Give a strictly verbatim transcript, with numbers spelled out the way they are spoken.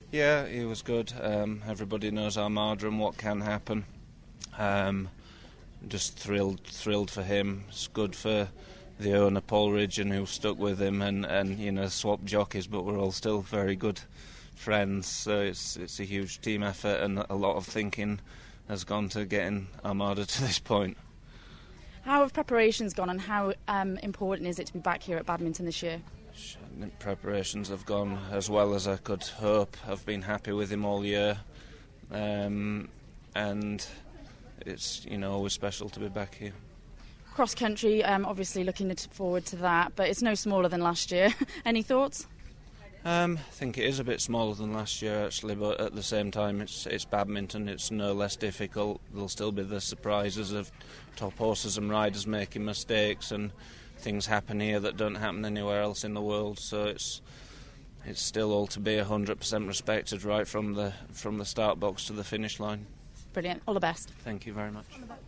Yeah, he was good. Um, everybody knows Armada and what can happen. Um, just thrilled, thrilled for him. It's good for the owner, Paul Ridgeon, who stuck with him, and, and you know swapped jockeys, but we're all still very good friends. So it's it's a huge team effort, and a lot of thinking has gone to getting Armada to this point. How have preparations gone, and how um, important is it to be back here at Badminton this year? Preparations have gone as well as I could hope. I've been happy with him all year, um, and it's you know always special to be back here. Cross country, um, obviously looking forward to that, but it's no smaller than last year. Any thoughts? Um, I think it is a bit smaller than last year actually, but at the same time it's it's badminton. It's no less difficult. There'll still be the surprises of top horses and riders making mistakes, and things happen here that don't happen anywhere else in the world. So it's it's still all to be one hundred percent respected right from the from the start box to the finish line. Brilliant. All the best. Thank you very much.